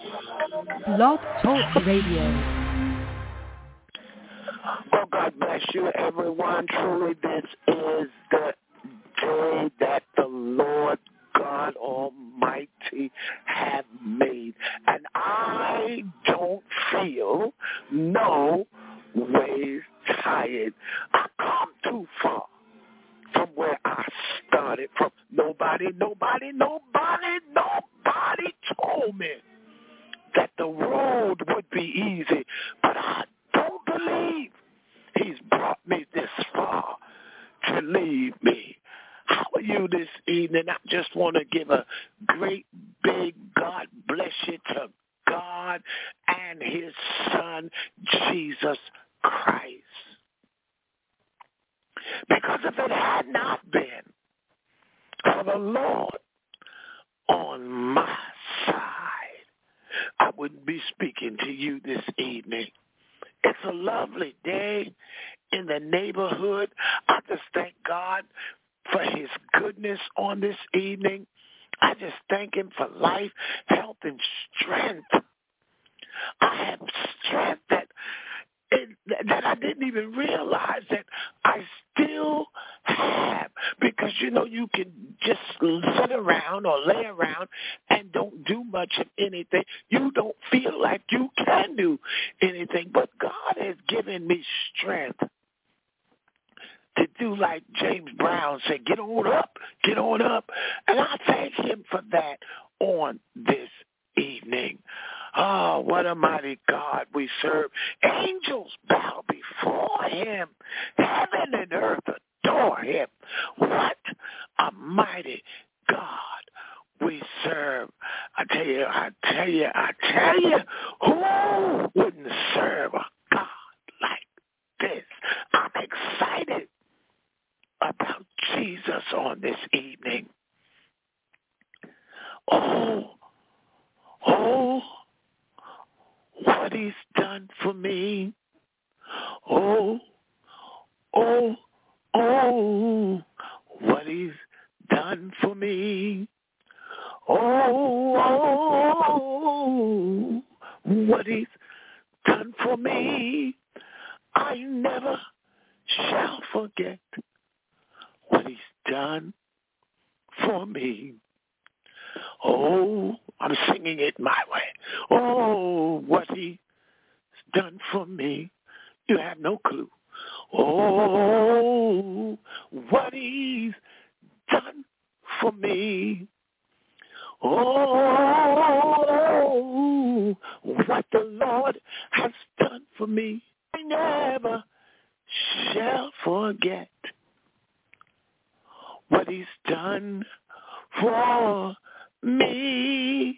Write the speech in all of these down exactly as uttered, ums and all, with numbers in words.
Blog Talk Radio. Well, God bless you, everyone. Truly, this is the day that the Lord God Almighty have made. And I don't feel no way tired. I come too far from where I started from. Nobody, nobody, nobody, nobody told me that the road would be easy. But I don't believe He's brought me this far to leave me. How are you this evening? I just want to give a great big God bless you to God and His Son, Jesus Christ. Because if it had not been for the Lord on my side, I wouldn't be speaking to you this evening. It's a lovely day in the neighborhood. I just thank God for His goodness on this evening. I just thank Him for life, health, and strength. I have strength that it, that I didn't even realize that I still have, because, you know, you can just sit around or lay around and don't do much of anything. You don't feel like you can do anything, but God has given me strength to do like James Brown said, get on up, get on up. And I thank Him for that on this evening. Oh, what a mighty God we serve. Angels bow before Him. Heaven and earth adore Him. What a mighty God we serve. I tell you, I tell you, I tell you, who wouldn't serve a God like this? I'm excited about Jesus on this evening. Oh, oh, what He's done for me. Oh, oh, oh, what He's done for me. Oh, oh, what He's done for me. I never shall forget what He's done for me. Oh, I'm singing it my way. Oh, what He's done for me. You have no clue. Oh, what He's done for me. Oh, what the Lord has done for me. I never shall forget what He's done for me.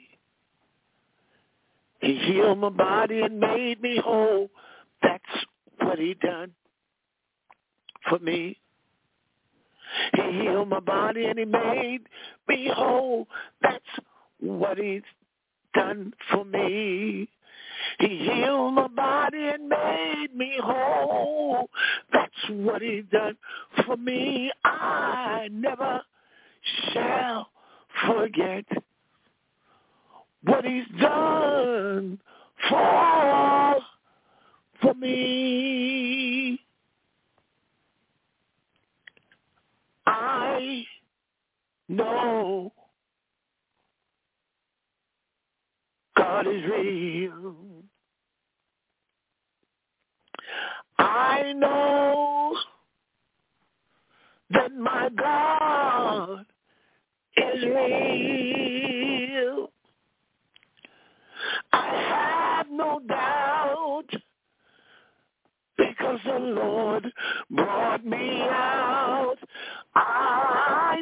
He healed my body and made me whole. That's what He done for me. He healed my body and He made me whole. That's what He's done for me. He healed my body and made me whole. That's what He done for me. I never shall forget what He's done for, for me. I know God is real. I know that my God is real. I have no doubt, because the Lord brought me out. I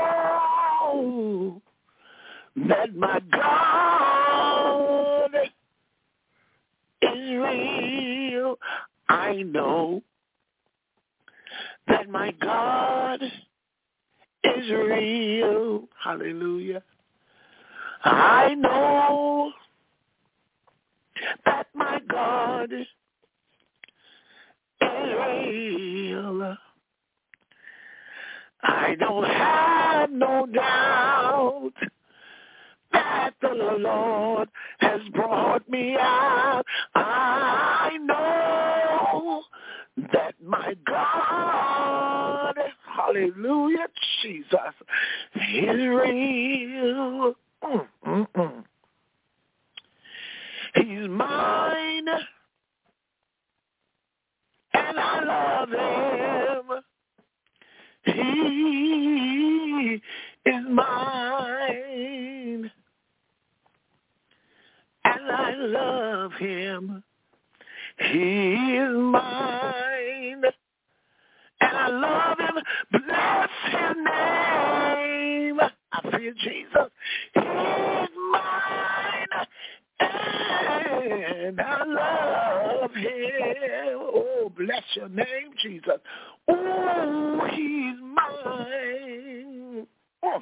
know that my God is real. I know that my God is real. Hallelujah. I know that my God is real. I don't have no doubt that the Lord has brought me out. I know that my God, hallelujah, Jesus, is real. Mm, mm, mm. He's mine, and I love him. He is mine, and I love him. He is mine, and I love him. Bless his name. I feel Jesus. He is mine, and I love him. Oh, bless your name, Jesus. Oh, he's mine. Oh.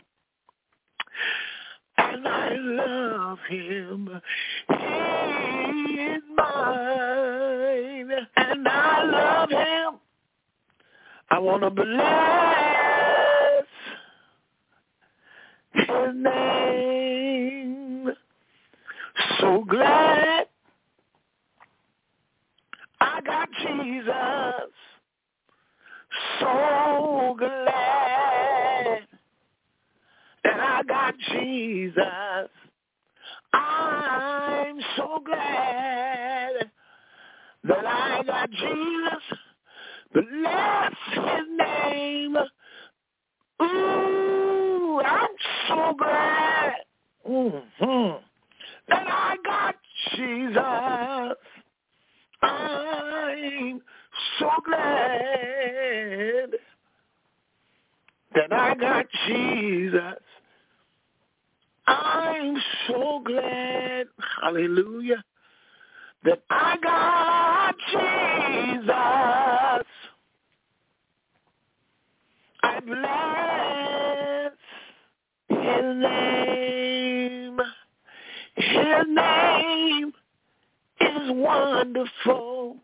And I love him. He is mine. And I love him. I want to bless his name. So glad I got Jesus. So glad that I got Jesus. I'm so glad that I got Jesus. Bless his name. Ooh, I'm so glad mm-hmm, that I got Jesus. I'm so glad that I got Jesus. I'm so glad, hallelujah, that I got Jesus. I bless his name. His name is wonderful.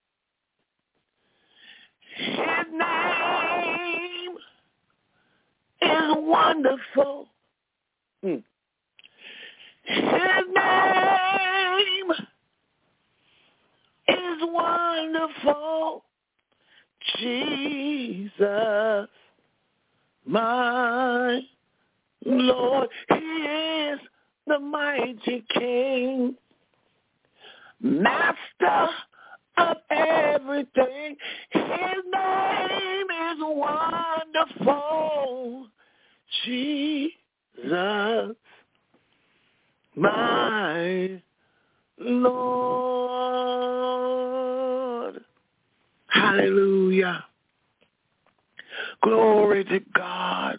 His name is wonderful. Hmm. His name is wonderful. Jesus, my Lord, he is the mighty King, master of everything. His name is wonderful. Jesus, my Lord. Hallelujah. Glory to God.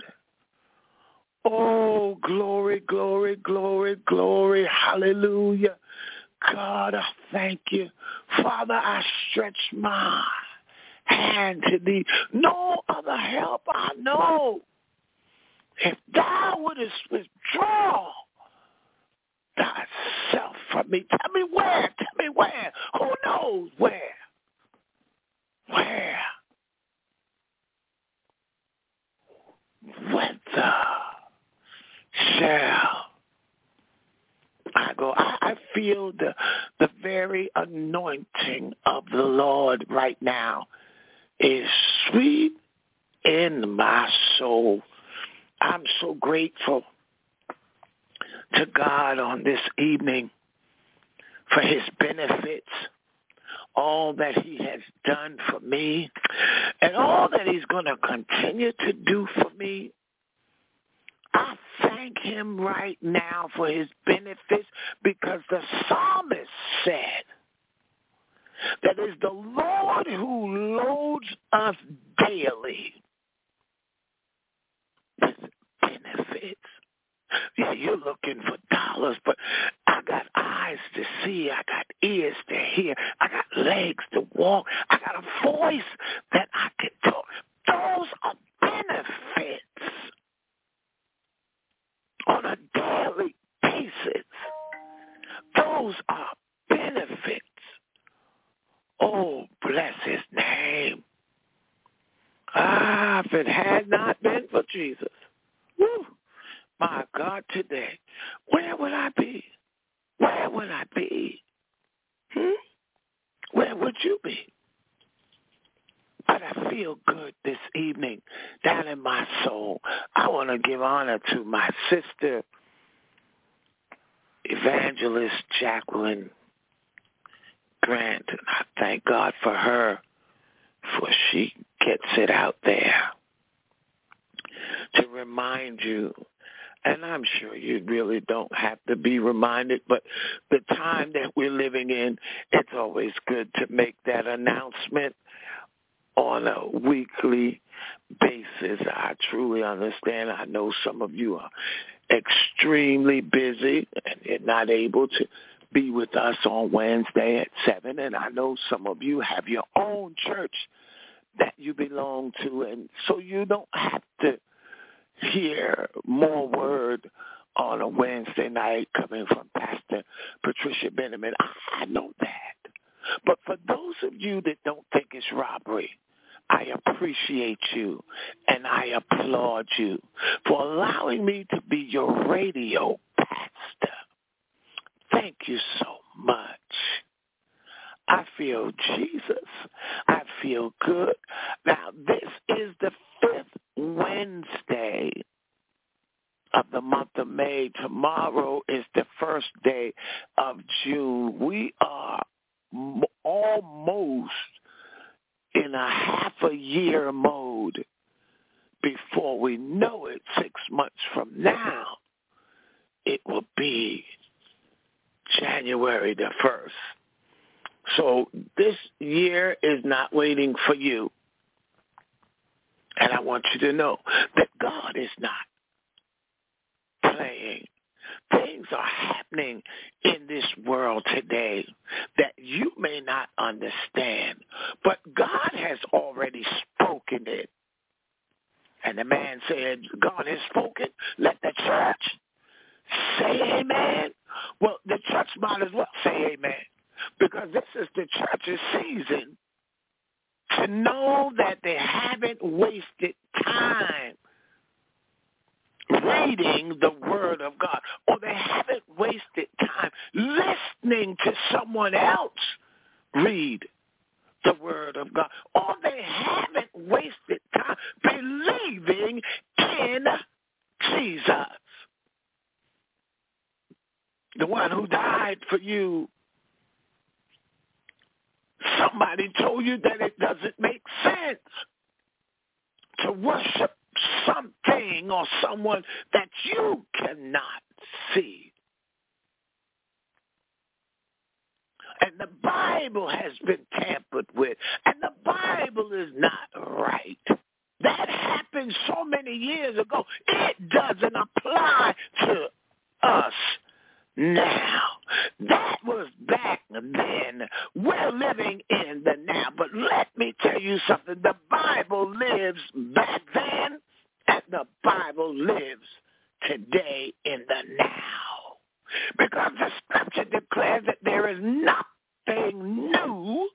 Oh, glory, glory, glory, glory. Hallelujah. God, I thank you. Father, I stretch my hand to thee. No other help I know. If thou wouldest withdraw thyself from me, tell me where, tell me where. Who knows where? Where? Whither shall I go? I, I feel the the very anointing of the Lord right now is sweet in my soul. I'm so grateful to God on this evening for his benefits, all that he has done for me, and all that he's going to continue to do for me. I thank him right now for his benefits, because the psalmist said that it's the Lord who loads us daily with benefits. Yeah, you're looking for dollars, but I got eyes to see. I got ears to hear. I got legs to walk. I got a voice that I can talk. Those are benefits on a daily basis. Those are benefits. Oh, bless his name. Ah, if it had not been for Jesus, woo, my God, today, where would I be? Where would would I be? Hmm? Where would you be? But I feel good this evening down in my soul. I want to give honor to my sister, Evangelist Jacqueline Grant. And I thank God for her, for she gets it out there to remind you. And I'm sure you really don't have to be reminded, but the time that we're living in, it's always good to make that announcement on a weekly basis. I truly understand. I know some of you are extremely busy and you're not able to be with us on Wednesday at seven, and I know some of you have your own church that you belong to, and so you don't have to hear more word on a Wednesday night coming from Pastor Patricia Benjamin. I know that. But for those of you that don't think it's robbery, I appreciate you and I applaud you for allowing me to be your radio pastor. Thank you so much. I feel Jesus. I feel good. Now, this is the fifth Wednesday of the month of May. Tomorrow is the first day of June. We are m- almost in a half a year mode. Before we know it, six months from now, it will be January the first. So this year is not waiting for you. And I want you to know that God is not playing. Things are happening in this world today that you may not understand, but God has already spoken it. And the man said, God has spoken, let the church say amen. Well, the church might as well say amen, because this is the church's season to know that they haven't wasted time reading the Word of God, or they haven't wasted time listening to someone else read the Word of God, or they haven't wasted time believing in Jesus, the one who died for you. Somebody told you that it doesn't make sense to worship something or someone that you cannot see. And the Bible has been tampered with, and the Bible is not right. That happened so many years ago. It doesn't apply to us now. That was back then. We're living in the now. But let me tell you something. The Bible lives back then, and the Bible lives today in the now. Because the scripture declares that there is nothing new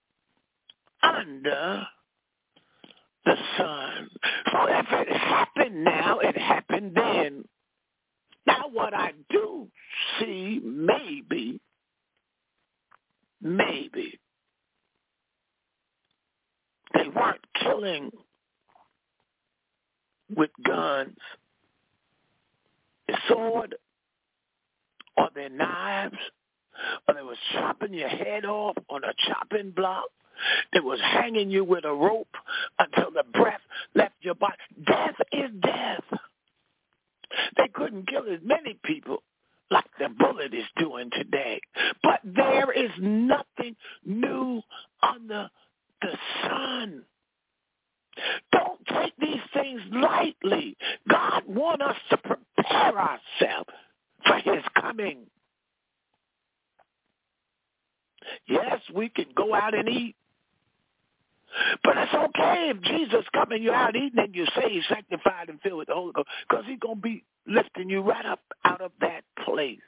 under the sun. So if it happened now, it happened then. Now what I do see, maybe, maybe, they weren't killing with guns, the sword, or their knives, or they was chopping your head off on a chopping block. They was hanging you with a rope until the breath left your body. Death is death. They couldn't kill as many people like the bullet is doing today. But there is nothing new under the sun. Don't take these things lightly. God wants us to prepare ourselves for his coming. Yes, we can go out and eat. But it's okay if Jesus come and you're out eating and you're saved, sanctified, and filled with the Holy Ghost, because he's going to be lifting you right up out of that place.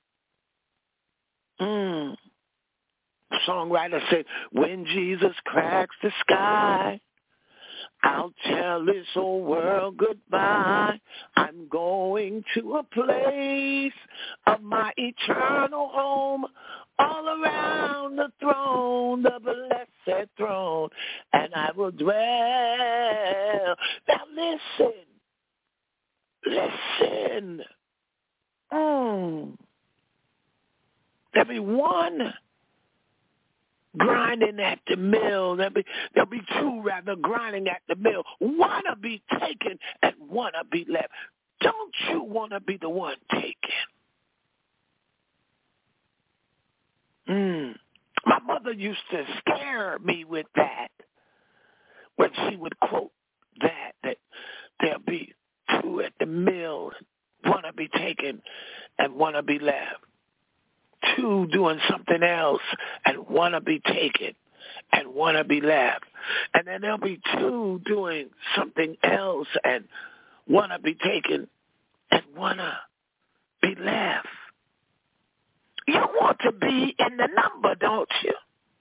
Mm. The songwriter said, when Jesus cracks the sky, I'll tell this old world goodbye. I'm going to a place of my eternal home, all around the throne, the blessed throne, and I will dwell. Now listen, listen. Mm. There'll be one grinding at the mill. There'll be, there'll be two, rather, grinding at the mill. One will be taken and one will be left. Don't you want to be the one taken? Mm. My mother used to scare me with that when she would quote that, that there'll be two at the mill, one will be taken and one will be left. Two doing something else, and one will be taken, and one will be left. And then there'll be two doing something else, and one will be taken, and one will be left. You want to be in the number, don't you?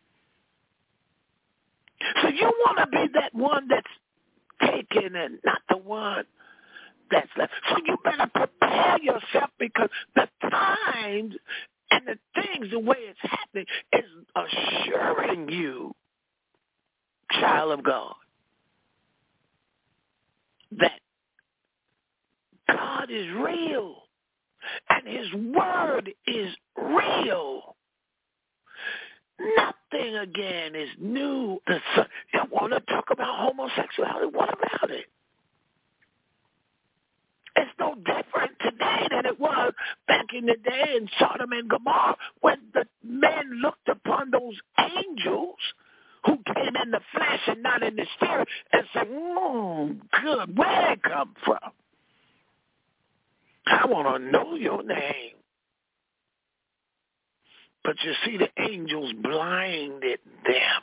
So you want to be that one that's taken and not the one that's left. So you better prepare yourself, because the times and the things, the way it's happening, is assuring you, child of God, that God is real and his word is real. Nothing, again, is new. You want to talk about homosexuality? What about it? It's no different today than it was back in the day in Sodom and Gomorrah, when the men looked upon those angels who came in the flesh and not in the spirit and said, oh, good, where did it come from? I want to know your name. But you see, the angels blinded them.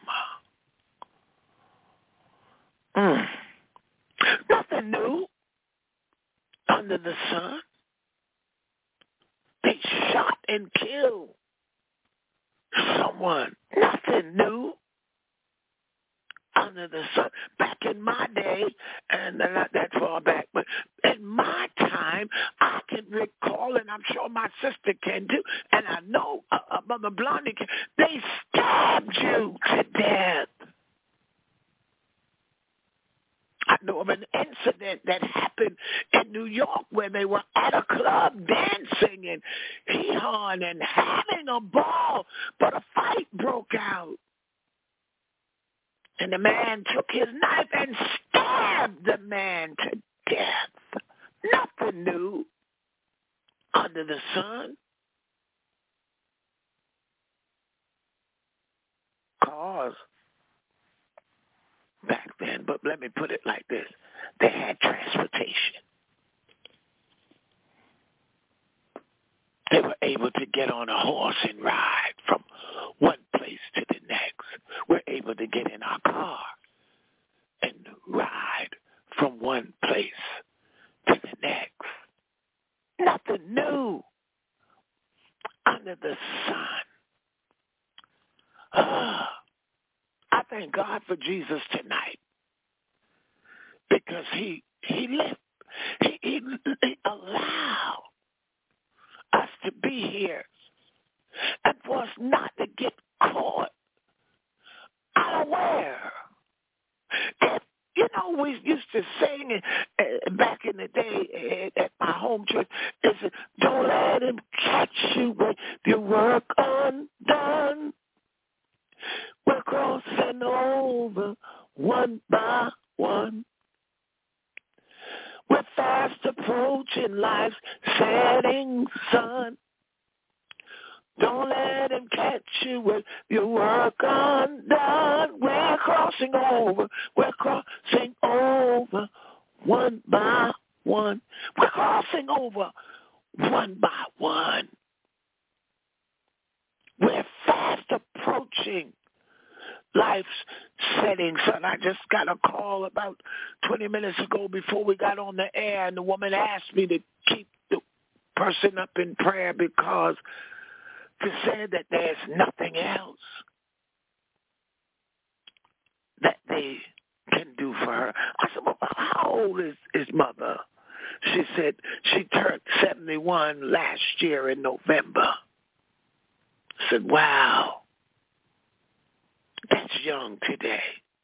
Mm. Nothing new under the sun. They shot and killed someone. Nothing new under the sun. Back in my day, and not that far back, but in my time, I can recall, and I'm sure my sister can too, and I know uh, uh, Mother Blondie can, they stabbed you to death. I know of an incident that happened in New York where they were at a club dancing and hee-hawing and having a ball, but a fight broke out. And the man took his knife and stabbed the man to death. Nothing new under the sun. Cause back then, but let me put it like this. They had transportation. They were able to get on a horse and ride from one place to the next. We're able to get in our car and ride from one place to the next. Nothing new under the sun. Ah, I thank God for Jesus tonight, because he he lived, he, he, he allowed us to be here, and for us not to get caught unaware. If, you know, we used to sing uh, back in the day uh, at my home church, it said, don't let him catch you with your work undone. We're crossing over one by one. We're fast approaching life's setting sun. Don't let him catch you with your work undone. We're crossing over. We're crossing over one by one. We're crossing over one by one. We're fast approaching life's setting, son. I just got a call about twenty minutes ago before we got on the air, and the woman asked me to keep the person up in prayer because to say that there's nothing else that they can do for her. I said, well, how old is his mother? She said she turned seventy-one last year in November. I said, wow, that's young today.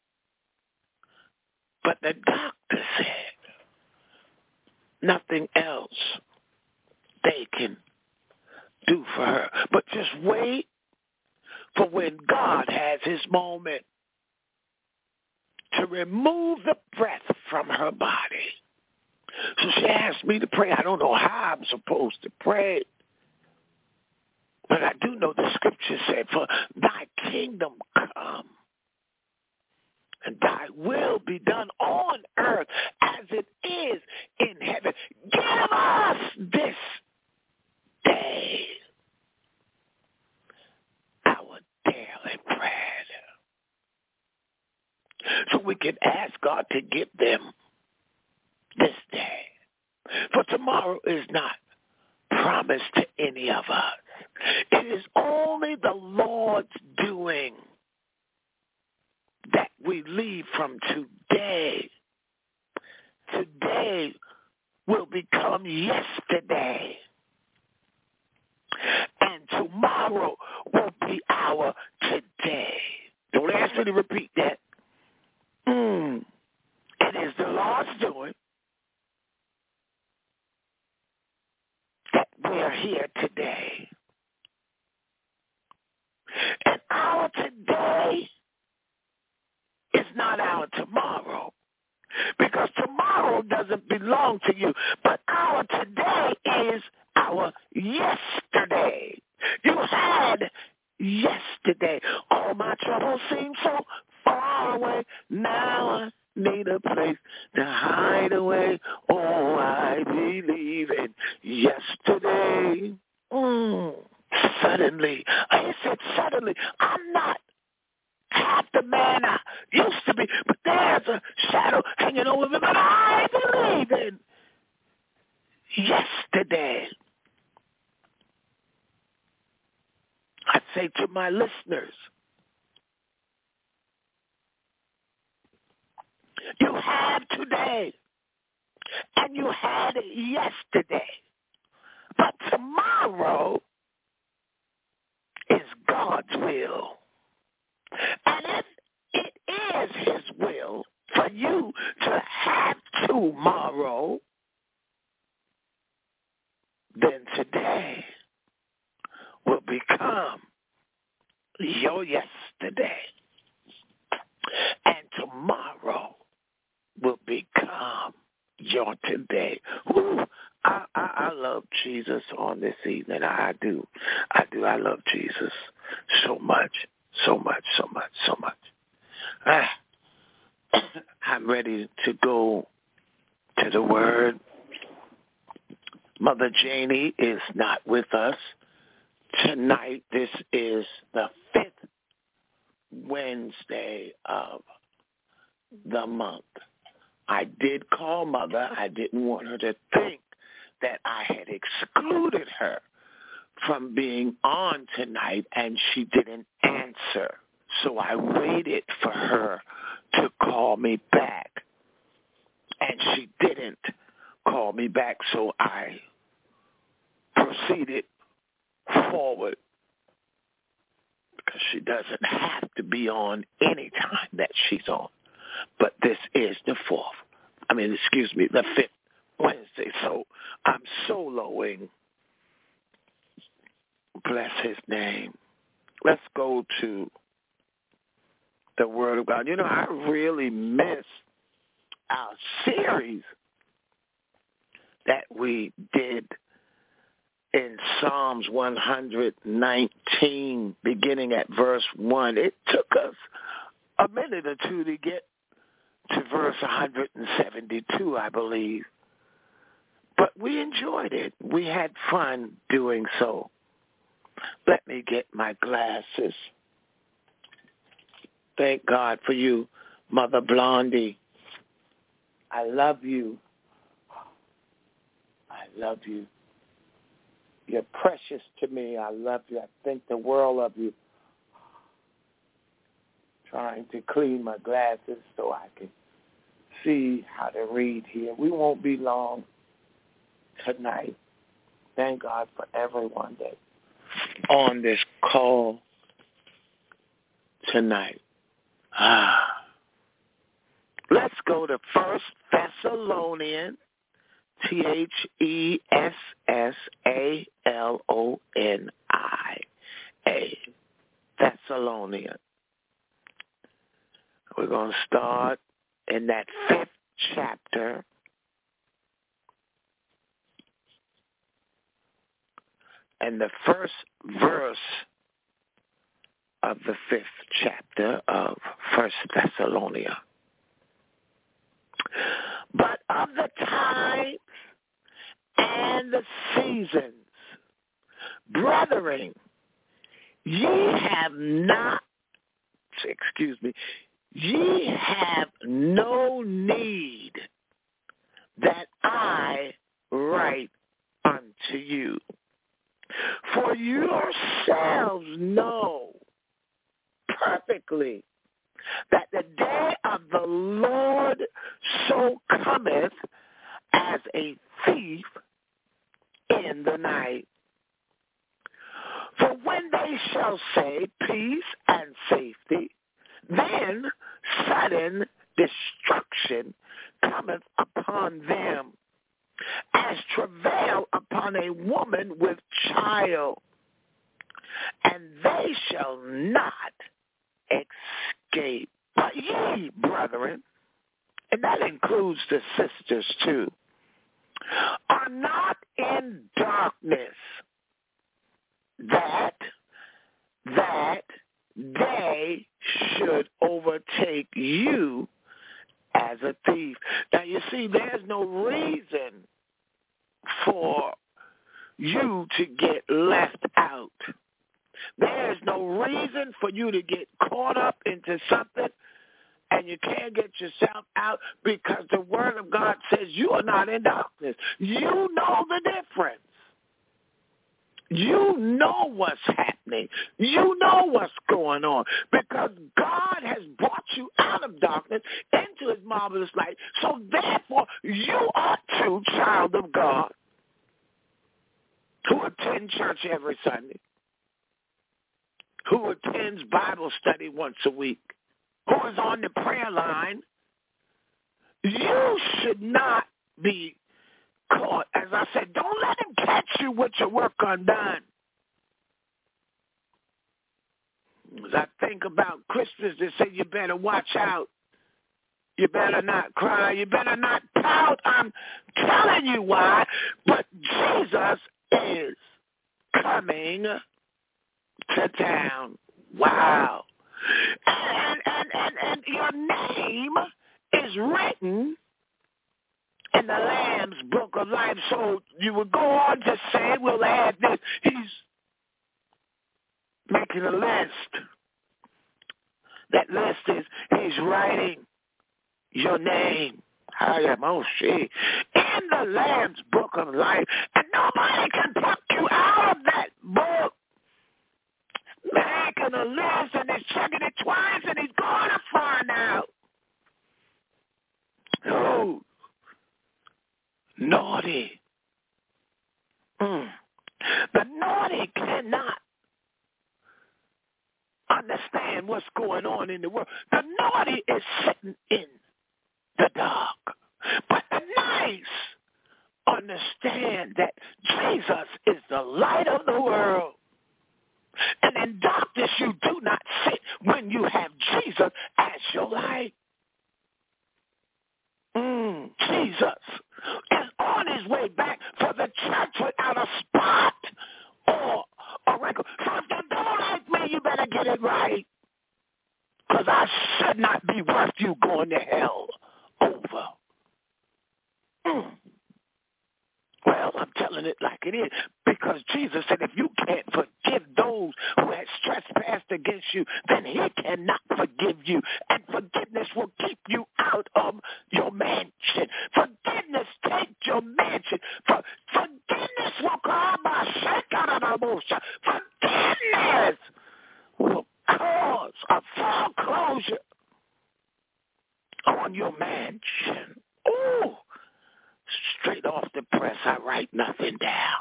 But the doctor said nothing else they can do for her. But just wait for when God has his moment to remove the breath from her body. So she asked me to pray. I don't know how I'm supposed to pray. But I do know the scripture said, for thy kingdom come and thy will be done on earth as it is in heaven. Give us this day our daily bread. So we can ask God to give them this day. For tomorrow is not promised to any of us. It is only the Lord's doing that we leave from today. Today will become yesterday. And tomorrow will be our today. Don't ask me to repeat that. Mm. It is the Lord's doing that we're here today. And our today is not our tomorrow. Because tomorrow doesn't belong to you. But our today is our yesterday. You had yesterday. All my troubles seem so far away. Now I need a place to hide away. Oh, I believe in yesterday. Mm. Suddenly, I said suddenly, I'm not half the man I used to be, but there's a shadow hanging over me, but I believe in yesterday. I say to my listeners, you have today, and you had yesterday, but tomorrow is God's will. And if it is his will for you to have tomorrow, then today will become your yesterday. And tomorrow will become your today. Woo. I, I, I love Jesus on this evening. I do. I do. I love Jesus so much, so much, so much, so much. Ah, I'm ready to go to the Word. Mother Janie is not with us tonight. This is the fifth Wednesday of the month. I did call Mother. I didn't want her to think that I had excluded her from being on tonight, and she didn't answer. So I waited for her to call me back, and she didn't call me back, so I proceeded forward because she doesn't have to be on any time that she's on. But this is the fourth. I mean, excuse me, the fifth Wednesday. So I'm soloing. Bless his name. Let's go to the Word of God. You know, I really miss our series that we did in Psalms one nineteen, beginning at verse one. It took us a minute or two to get to verse one seventy-two, I believe. But we enjoyed it. We had fun doing so. Let me get my glasses. Thank God for you, Mother Blondie. I love you. I love you. You're precious to me. I love you. I think the world of you. Trying to clean my glasses so I can see how to read here. We won't be long tonight. Thank God for everyone that's on this call tonight. Ah. Let's go to First Thessalonians, T H E S S A L O N I A, Thessalonians. We're going to start in that fifth chapter. And the first verse of the fifth chapter of First Thessalonians. But of the times and the seasons, brethren, ye have not, excuse me, ye have no need that I write unto you. For yourselves know perfectly that the day of the Lord so cometh as a thief in the night. For when they shall say peace and safety, then sudden destruction cometh upon them, as travail upon a woman with child, and they shall not escape. But ye, brethren, and that includes the sisters too, are not in darkness, that that they should overtake you as a thief. Now you see, there's no reason for you to get left out. There's no reason for you to get caught up into something and you can't get yourself out, because the Word of God says you are not in darkness. You know the difference. You know what's happening. You know what's going on, because God has brought you out of darkness into his marvelous light. So therefore, you are too, child of God, who attend church every Sunday, who attends Bible study once a week, who is on the prayer line. You should not be caught. As I said, don't let him catch you with your work undone. As I think about Christians that say you better watch out, you better not cry, you better not pout. I'm telling you why. But Jesus is coming to town. Wow. And, and, and, and your name is written in the Lamb's Book of Life. So you would go on to say, we'll add this. He's making a list. That list is, he's writing your name. I am, oh shit, in the Lamb's Book of Life. And nobody can pluck you out of that book. Making a list, and he's checking it twice, and he's going to find out. Oh, naughty. Mm. The naughty cannot understand what's going on in the world. The naughty is sitting in the dark. But the nice understand that Jesus is the light of the world. And in darkness you do not sit when you have Jesus as your light. Mm, Jesus is on his way back for the church without a spot or a wrinkle. So if you don't like me, you better get it right. Because I should not be worth you going to hell over. Mm. Well, I'm telling it like it is, because Jesus said if you can't forgive those who have trespassed against you, then he cannot forgive you. And forgiveness will keep you out of your mansion. Forgiveness takes your mansion. For, forgiveness will cause my shake out of the motion. Forgiveness will cause a foreclosure on on your mansion. Oh, straight off the press, I write nothing down.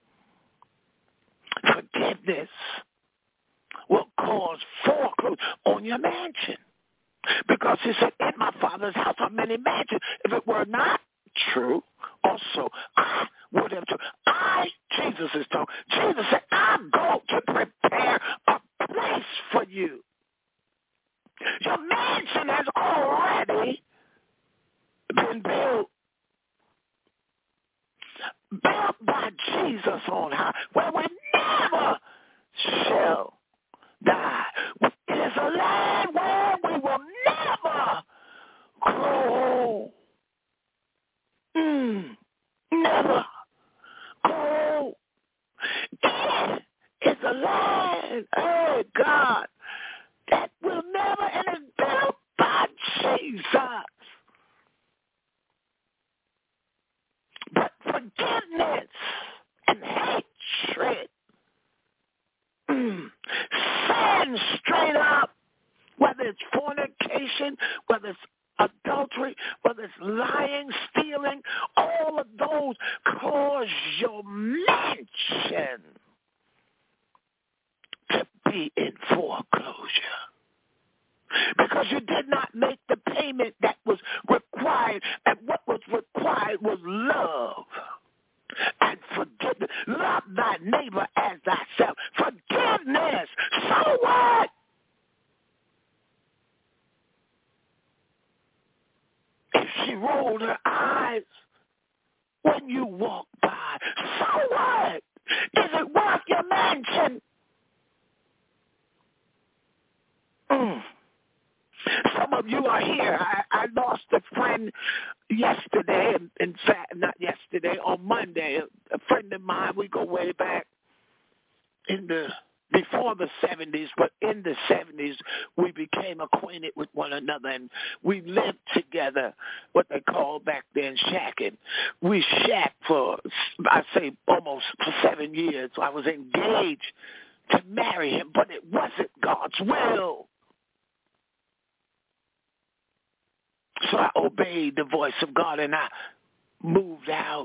Forgiveness will cause foreclosure on your mansion. Because he said, in my Father's house are many mansions. If it were not true, also, I would have told. I, Jesus is talking. Jesus said, I'm going to prepare a place for you. Your mansion has already been built. Built by Jesus on high, where we never shall die. It is a land where we will never grow. Mm, never grow. It is a land, oh God, that will never, and is built by Jesus. But forgiveness and hatred, mm, sin straight up, whether it's fornication, whether it's adultery, whether it's lying, stealing, all of those cause your mansion to be in foreclosure. Because you did not make the payment that was required, and what was required was love and forgiveness. Love thy neighbor as thyself. Forgiveness. So what? If she rolled her eyes when you walk by, so what? Is it worth your mansion? Mm. Some of you are here. I, I lost a friend yesterday, in fact, not yesterday, on Monday. A, a friend of mine, we go way back in the, before the seventies, but in the seventies, we became acquainted with one another, and we lived together, what they called back then shacking. We shacked for, I say, almost for seven years. I was engaged to marry him, but it wasn't God's will. So I obeyed the voice of God, and I moved out.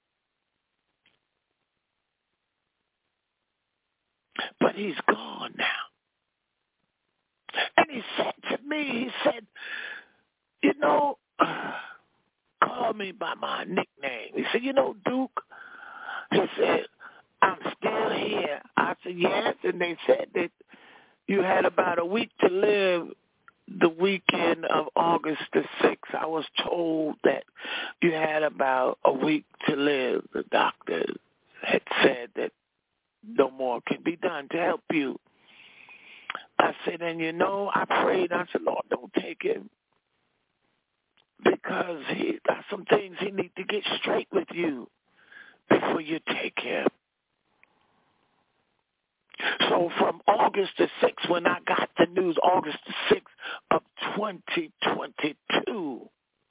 But he's gone now. And he said to me, he said, you know, uh, call me by my nickname. He said, you know, Duke, he said, I'm still here. I said, yes. And they said that you had about a week to live. The weekend of August the sixth, I was told that you had about a week to live. The doctor had said that no more can be done to help you. I said, and you know, I prayed. I said, Lord, don't take him, because he got some things he needs to get straight with you before you take him. So from August the sixth, when I got the news, August the sixth of twenty twenty-two,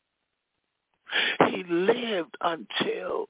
he lived until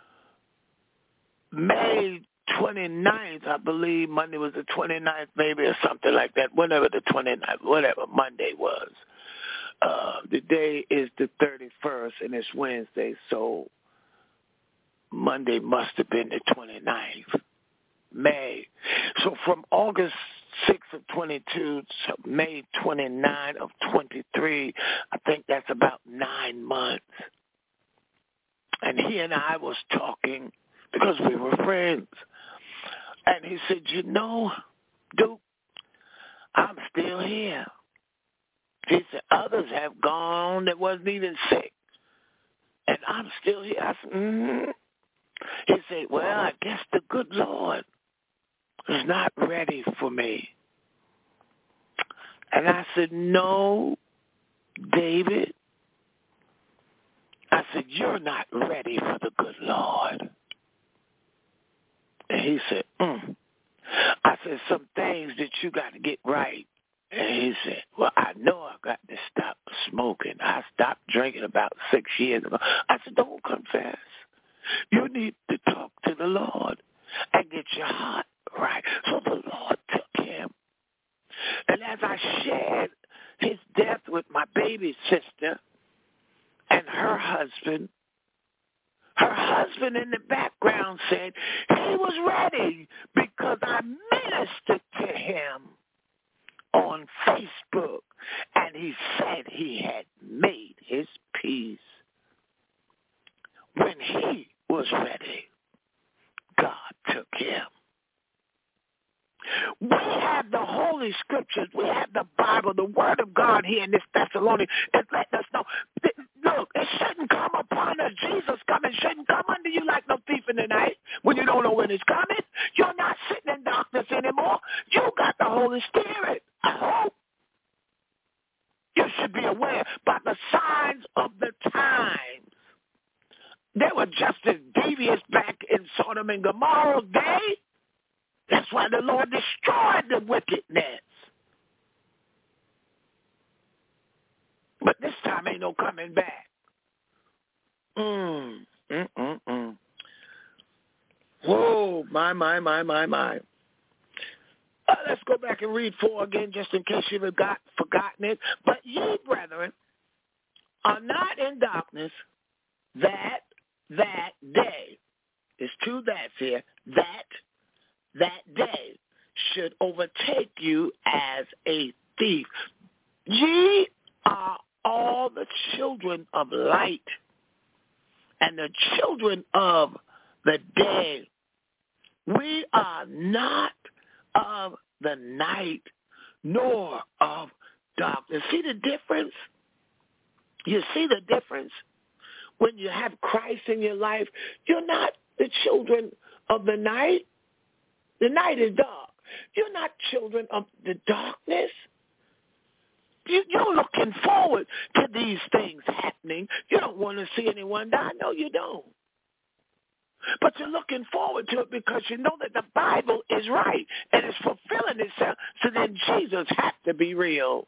May twenty-ninth, I believe. Monday was the twenty-ninth, maybe, or something like that, whenever the twenty-ninth, whatever Monday was. Uh, the day is the thirty-first, and it's Wednesday, so Monday must have been the twenty-ninth. May. So from August sixth of twenty-two to May twenty-ninth of twenty-three, I think that's about nine months. And he and I was talking because we were friends. And he said, you know, Duke, I'm still here. He said, others have gone that wasn't even sick. And I'm still here. I said, mm-hmm. He said, well, I guess the good Lord is not ready for me. And I said, no, David. I said, you're not ready for the good Lord. And he said, mm. I said, some things that you got to get right. And he said, well, I know I got to stop smoking. I stopped drinking about six years ago. I said, don't confess. You need to talk to the Lord and get your heart right. So the Lord took him. And as I shared his death with my baby sister, her husband. Her husband in the background said he was ready because I ministered to him on Facebook, and he said he had made his peace. When he was ready, God took him. We have the Holy Scriptures. We have the Bible, the Word of God here in this Thessalonians. It let us know. Look, it shouldn't come upon us. Jesus coming shouldn't come under you like no thief in the night when you don't know when it's coming. You're not sitting in darkness anymore. You got the Holy Spirit. I hope. You should be aware about the signs of the times. They were just as devious back in Sodom and Gomorrah's day. That's why the Lord destroyed the wickedness. But this time ain't no coming back. Mm, mm, mm, mm. Whoa, my, my, my, my, my. Uh, let's go back and read four again just in case you've got, forgotten it. But ye, brethren, are not in darkness that, that day. There's two that's here. That, that day should overtake you as a thief. Ye are all the children of light and the children of the day. We are not of the night nor of darkness. See the difference? You see the difference? When you have Christ in your life, you're not the children of the night. The night is dark. You're not children of the darkness. You, you're looking forward to these things happening. You don't want to see anyone die. No, you don't. But you're looking forward to it because you know that the Bible is right and it's fulfilling itself. So then Jesus had to be real.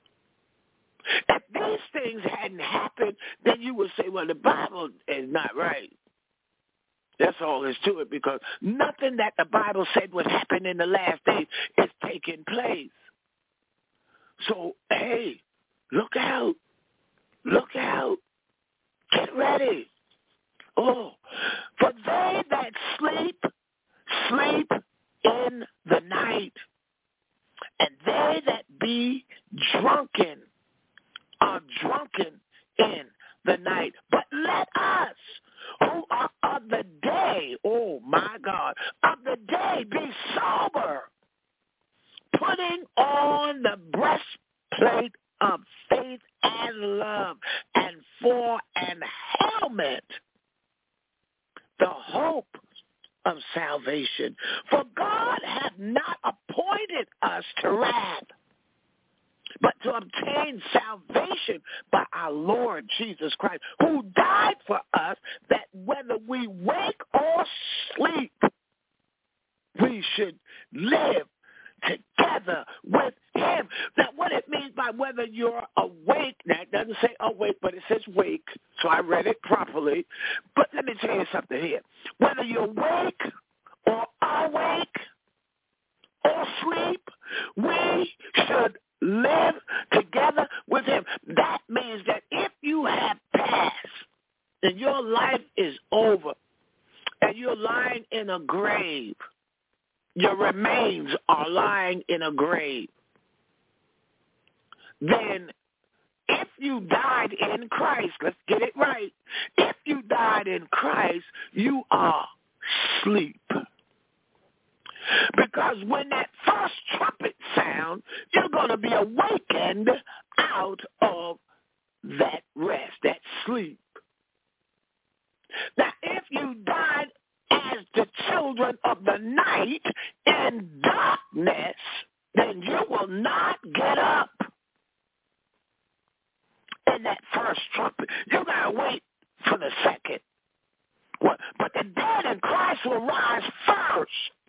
If these things hadn't happened, then you would say, well, the Bible is not right. That's all there's to it, because nothing that the Bible said would happen in the last days is taking place. So, hey, look out. Look out. Get ready. Oh, for they that sleep, sleep in the night, and they that be drunken are drunken in the night. But let us, who are of the day, oh my God, of the day, be sober, putting on the breastplate of faith and love, and for an helmet, the hope of salvation. For God hath not appointed us to wrath, but to obtain salvation by our Lord Jesus Christ, who died for us, that whether we wake or sleep, we should live together with him. Now, what it means by whether you're awake, now it doesn't say awake, but it says wake, so I read it properly. But let me tell you something here. Whether you're awake or awake or sleep, we should live together with him. That means that if you have passed and your life is over and you're lying in a grave, your remains are lying in a grave, then if you died in Christ, let's get it right, if you died in Christ, you are asleep. Because when that first trumpet sound, you're going to be awakened out of that rest, that sleep. Now, if you died as the children of the night in darkness, then you will not get up in that first trumpet. You got to wait for the second. But the dead in Christ will rise first.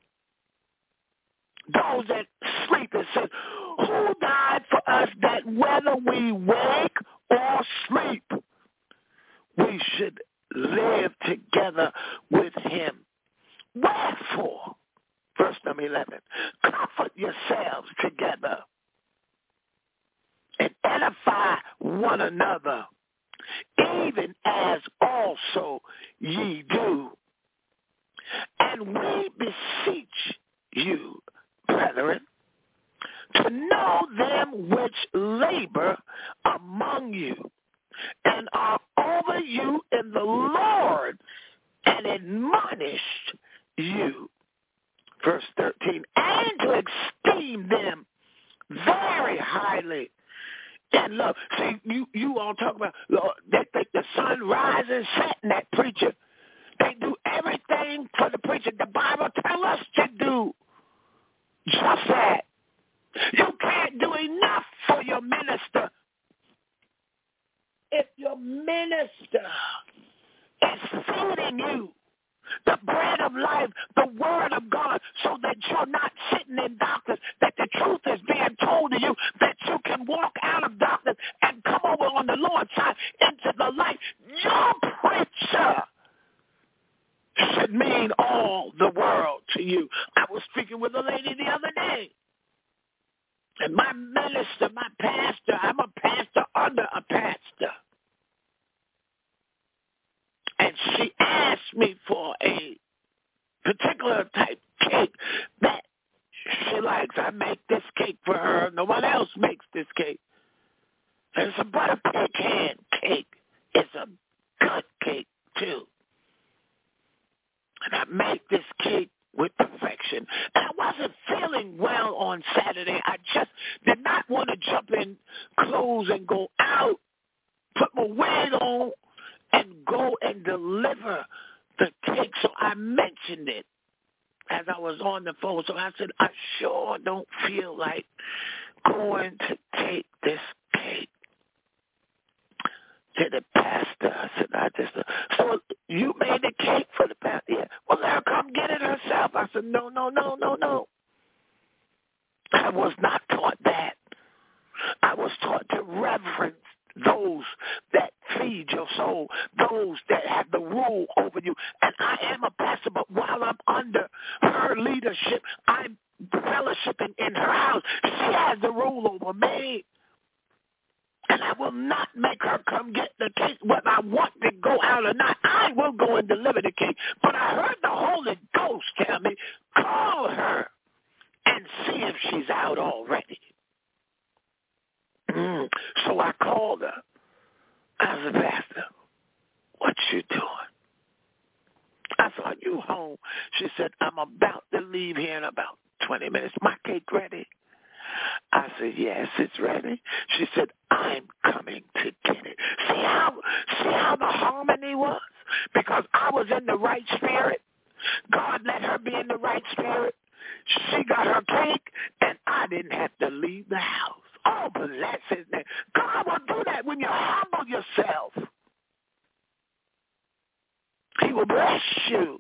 Those that sleep, it says, who died for us, that whether we wake or sleep, we should live together with him. Wherefore, verse number eleven, comfort yourselves together and edify one another, even as as also ye do. And we beseech you, brethren, to know them which labor among you and are over you in the Lord and admonish you. Verse thirteen, and to esteem them very highly in love. See, you, you all talk about, Lord, they think the sun rises, setting that preacher. They do everything for the preacher. The Bible tells us to do just that. You can't do enough for your minister. If your minister is feeding you the bread of life, the word of God, so that you're not sitting in darkness, that the truth is being told to you, that you can walk out of darkness and come over on the Lord's side into the light. Your preacher should mean all the world to you. I was speaking with a lady the other day, and my minister, my pastor, I'm a pastor under a pastor. And she asked me for a particular type cake that she likes. I make this cake for her. No one else makes this cake. And it's a butter pecan cake. It's a good cake, too. And I make this cake with perfection. And I wasn't feeling well on Saturday. I just did not want to jump in clothes and go out, put my wig on, and go and deliver the cake. So I mentioned it as I was on the phone. So I said, I sure don't feel like going to take this cake to the pastor. I said, I just, so you made the cake for the pastor? Yeah. Well, let her come get it herself. I said, no, no, no, no, no. I was not taught that. I was taught to reverence those that feed your soul, those that have the rule over you. And I am a pastor, but while I'm under her leadership, I'm fellowshipping in her house. She has the rule over me. And I will not make her come get the cake whether I want to go out or not. I will go and deliver the cake. But I heard the Holy Ghost tell me, call her and see if she's out already. Mm. So I called her. I said, Pastor, what you doing? I said, are you home? She said, I'm about to leave here in about twenty minutes. My cake ready? I said, yes, it's ready. She said, I'm coming to get it. See how, see how the harmony was? Because I was in the right spirit. God let her be in the right spirit. She got her cake, and I didn't have to leave the house. Oh, bless his name. God will do that when you humble yourself. He will bless you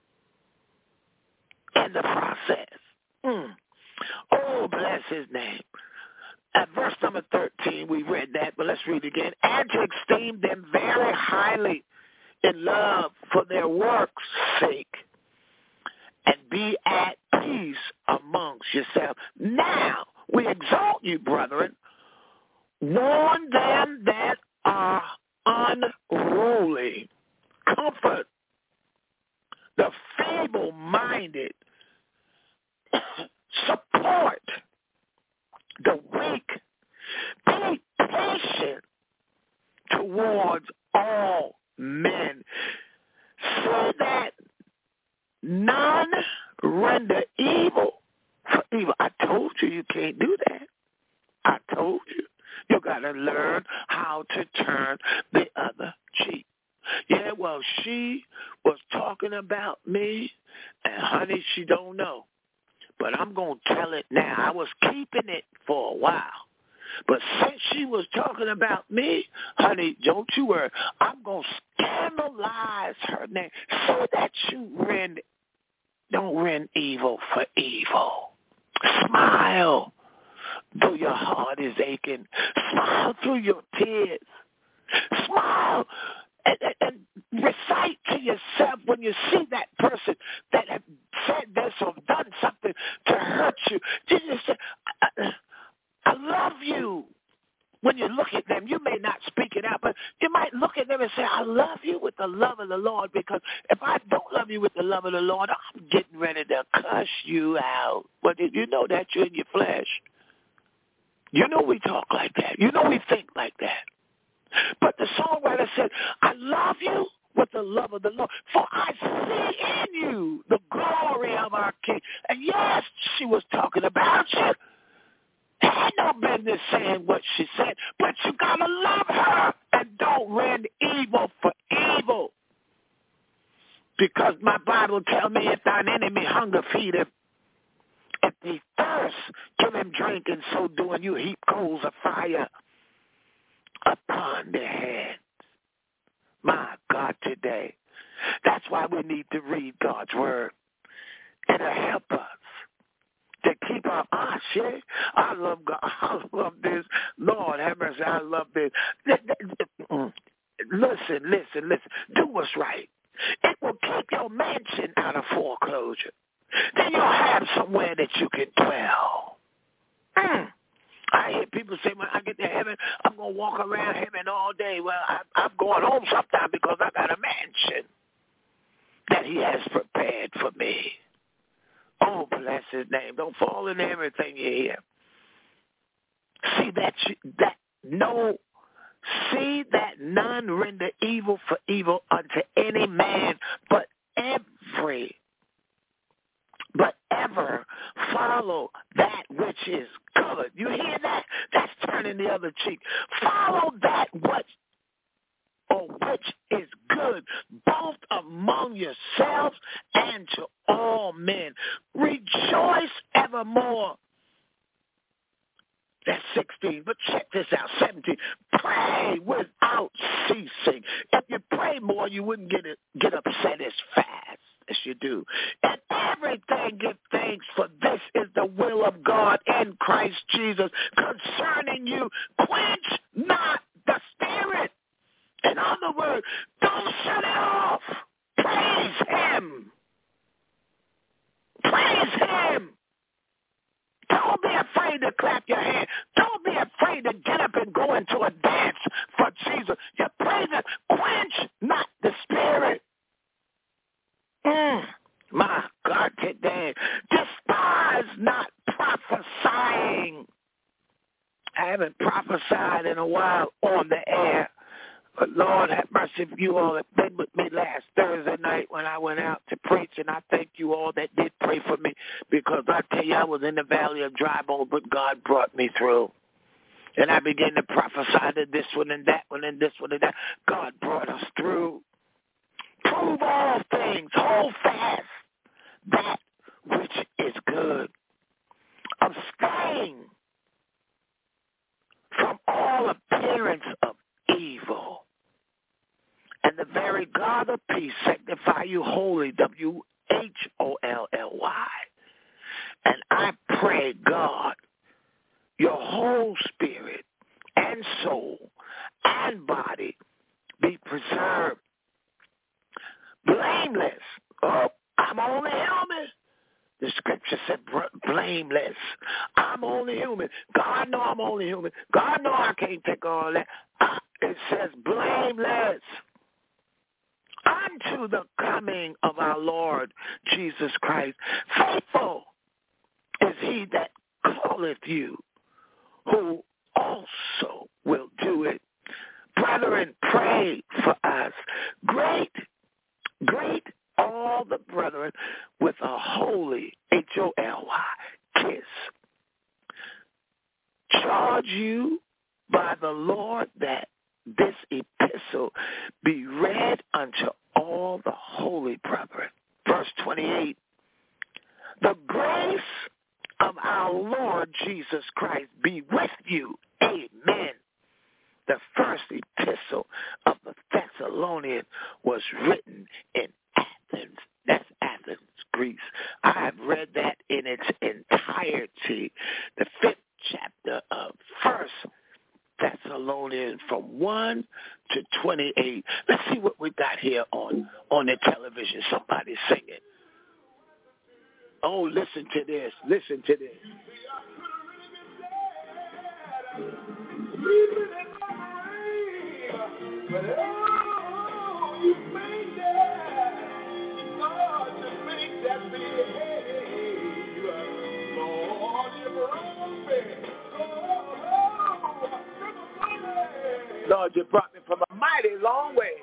in the process. Mm. Oh, bless his name. At verse number thirteen, we read that, but let's read it again. And to esteem them very highly in love for their work's sake, and be at peace amongst yourselves. Now, we exhort you, brethren, warn them that are unruly, comfort the feeble-minded, support the weak, be patient towards all men, so that none render evil for evil. I told you you can't do that. I told you. You got to learn how to turn the other cheek. Yeah, well, she was talking about me, and honey, she don't know. But I'm going to tell it now. I was keeping it for a while. But since she was talking about me, honey, don't you worry. I'm going to scandalize her name so that you rend, don't rend evil for evil. Smile though your heart is aching. Smile through your tears. Smile and, and, and recite to yourself when you see that person that have said this or done something to hurt you. You just say, I, I love you. when you look at them, you may not speak it out, but you might look at them and say, I love you with the love of the Lord, because if I don't love you with the love of the Lord, I'm getting ready to cuss you out. But did you know that you're in your flesh? You know we talk like that. You know we think like that. But the songwriter said, I love you with the love of the Lord, for I see in you the glory of our King. And yes, she was talking about you. Had no business saying what she said, but you got to love her and don't rend evil for evil. Because my Bible tells me, if thine enemy hunger, feed him. If he thirst, give him drink, and so doing you heap coals of fire upon their heads. My God, today. That's why we need to read God's word. It'll help us to keep our eyes shut. I love God. I love this. Lord have mercy. I love this. Listen, listen, listen. Do what's right. It will keep your mansion out of foreclosure. Then you'll have somewhere that you can dwell. Mm. I hear people say, when I get to heaven, I'm going to walk around heaven all day. Well, I, I'm going home sometime because I got a mansion that he has prepared for me. Oh, bless his name. Don't fall in everything you hear. See that, you, that no, see that none render evil for evil unto any man, but every but ever follow that which is good. You hear that? That's turning the other cheek. Follow that what or which is good, both among yourselves and to all men. Rejoice evermore. That's sixteen. But check this out, seventeen. Pray without ceasing. If you pray more, you wouldn't get it, get upset as fast as you do. And everything give thanks, for this is the will of God in Christ Jesus concerning you. Quench not the spirit. In other words, don't shut it off. Praise him. Praise him. Don't be afraid to clap your hands. Don't be afraid to get up and go into a dance for Jesus. You praise him. Quench not the spirit. Mm, my God, today. Despise not prophesying. I haven't prophesied in a while on the air. But Lord have mercy, if you all have been with me last Thursday night when I went out to preach, and I thank you all that did pray for me, because I tell you, I was in the valley of dry bones, but God brought me through. And I began to prophesy to this one and that one and this one and that. God brought us through. Prove all things. Hold fast that which is good. Abstain from all appearance of evil. And the very God of peace sanctify you wholly, W H O L L Y. And I pray, God, your whole spirit and soul and body be preserved blameless. Oh, I'm only human. The scripture said blameless. I'm only human. God know I'm only human. God know I can't take all that. It says blameless unto the coming of our Lord Jesus Christ. Faithful is he that calleth you, who also will do it. Brethren, pray for us. Great, great all the brethren with a holy, H O L Y, kiss. Charge you by the Lord that this epistle be read unto all the holy brethren. Verse twenty-eight. The grace of our Lord Jesus Christ be with you. Amen. The first epistle of the Thessalonians was written in Athens. That's Athens, Greece. I have read that in its entirety. The fifth chapter of First Thessalonians from one to twenty-eight. Let's see what we got here on, on the television. Somebody singing. Oh, listen to this. Listen to this. But oh, you made that, Lord, you made that behave. Lord, you brought me, oh, Lord, you brought me from a mighty long way.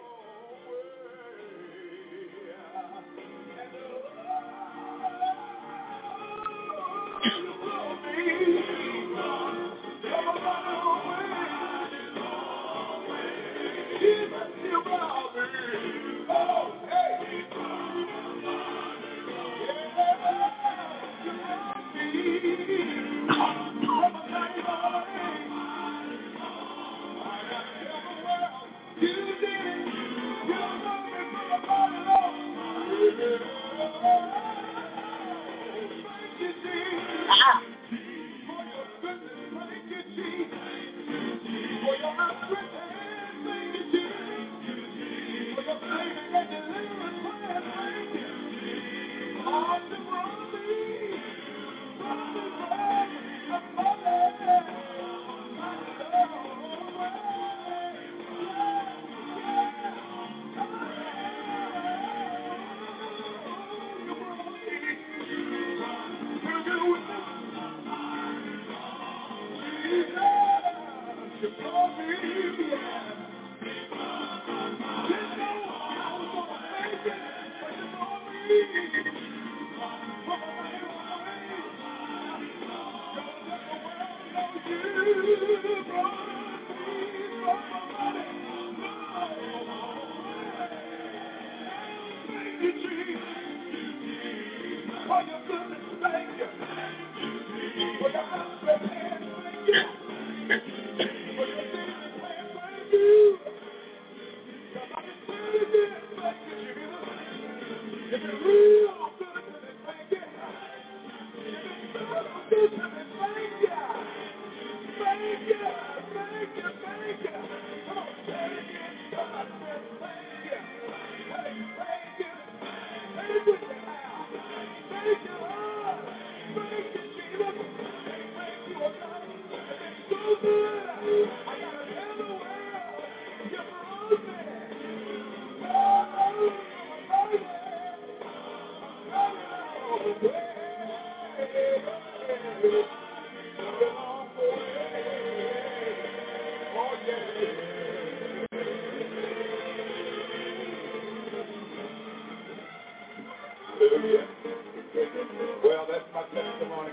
Well, that's my testimony.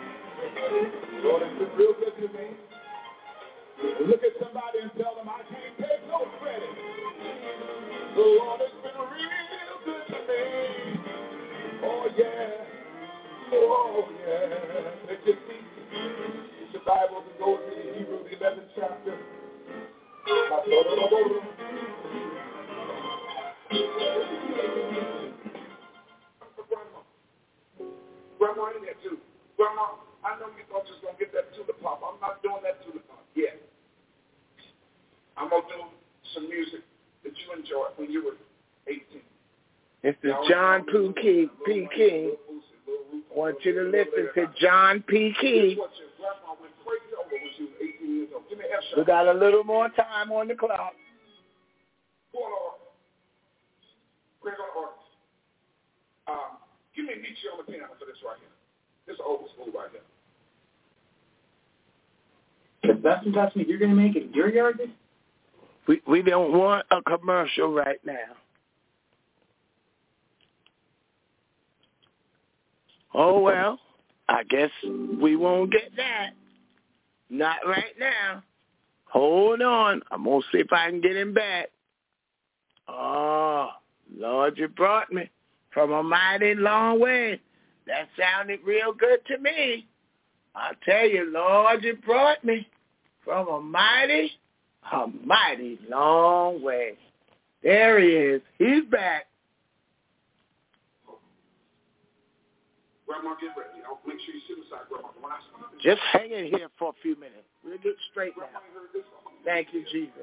Lord, it's been real good to me. Look at somebody and tell them I can't take no credit. The Lord has been real good to me. Oh, yeah. Oh, yeah. Let your feet. It's your Bible to go to the Hebrews eleventh chapter. Grandma. Grandma in there too. Grandma, I know you thought you was going to get that tulip pop. I'm not doing that tulip pop yet. I'm going to do some music that you enjoyed when you were eighteen. This is John P. King. P. King. I want you to listen to John P. King. We got a little more time on the clock. We're going to artist. Um, give me Nietzsche on the piano for this right here. This is old school right here. The best investment you're going to make in your yard? We we don't want a commercial right now. Oh, well, I guess we won't get that. Not right now. Hold on. I'm going to see if I can get him back. Oh, Lord, you brought me from a mighty long way. That sounded real good to me. I tell you, Lord, you brought me from a mighty, a mighty long way. There he is. He's back. Grandma, get ready. I'll make sure you sit aside, Grandma. When I start this, just hang in here for a few minutes. We'll get straight now. Thank you, Jesus.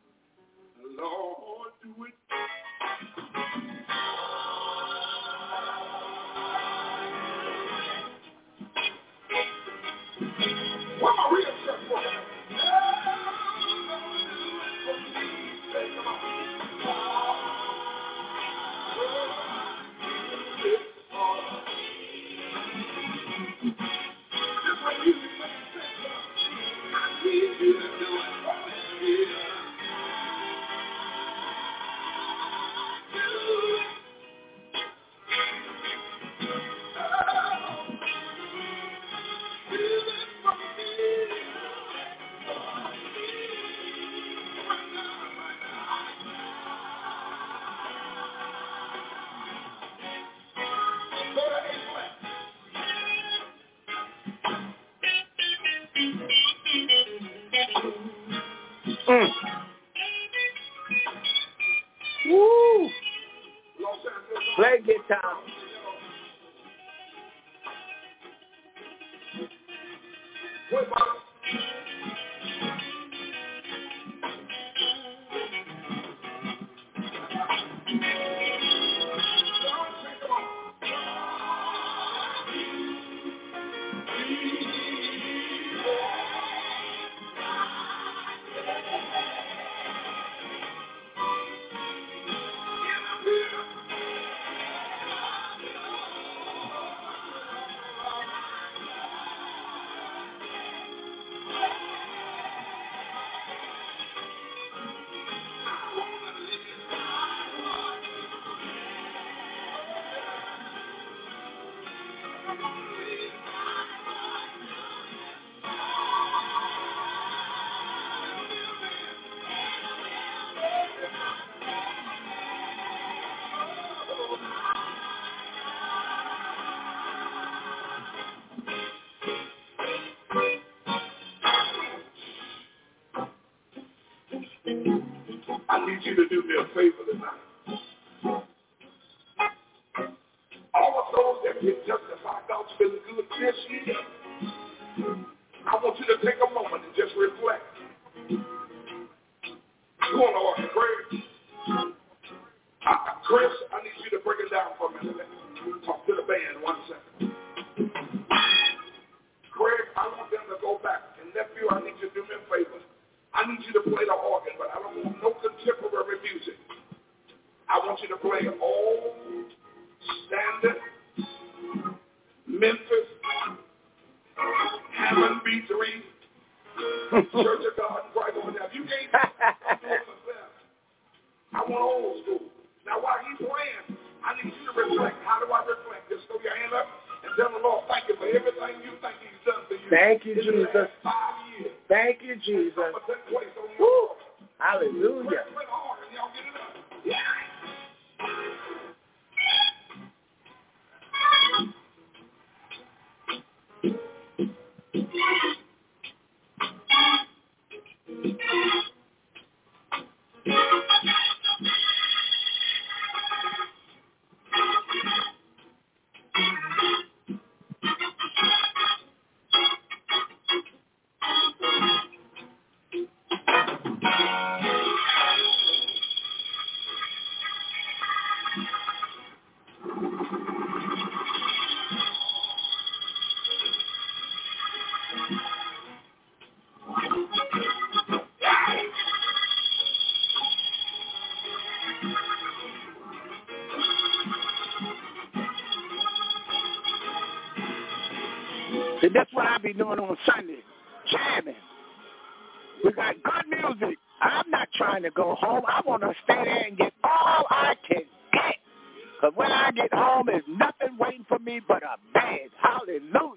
Lord, do it. Where my real church for? Mm. Woo! Play guitar. I need you to do me a favor tonight. All of those that can justify God's been good this year, I want you to take a moment and just reflect. Go on, Lord, Craig. Uh, Chris, I need you to break it down for me. Talk to the band one second. Craig, I want them to go back. And nephew, I need you to do me a favor. I need you to play the organ, but I don't want no contemporary music. I want you to play old, standard, Memphis, Hammond B three, Church of God and Christ over there. You can't I want old school. Now while he's playing, I need you to reflect. How do I reflect? Just throw your hand up and tell the Lord, thank you for everything you think he's done for you. Thank you, in the Jesus. last five years. Thank you, Jesus. Woo. Hallelujah. See, that's what I be doing on Sunday, jamming. We got good music. I'm not trying to go home. I want to stay there and get all I can get. Because when I get home, there's nothing waiting for me but a bed. Hallelujah.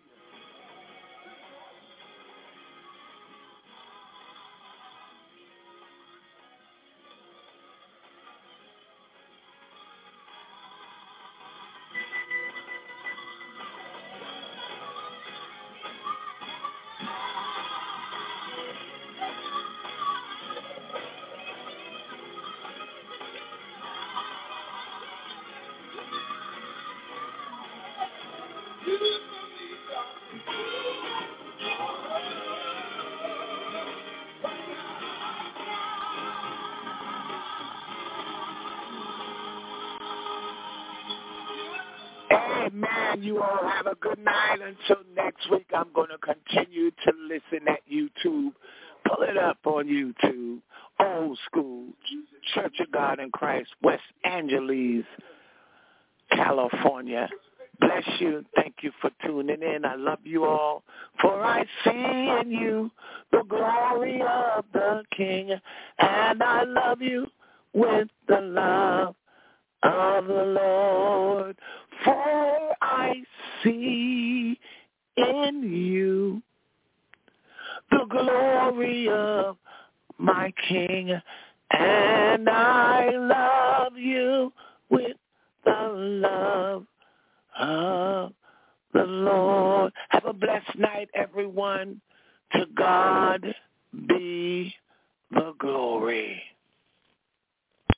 Amen. You all have a good night. Until next week, I'm going to continue to listen at YouTube. Pull it up on YouTube. Old School, Church of God in Christ, West Angeles, California. bless you. Thank you for tuning in. I love you all. For I see in you the glory of the King, and I love you with the love of the Lord. For I see in you the glory of my King, and I love you with the love of the Lord. Have a blessed night, everyone. To God be the glory.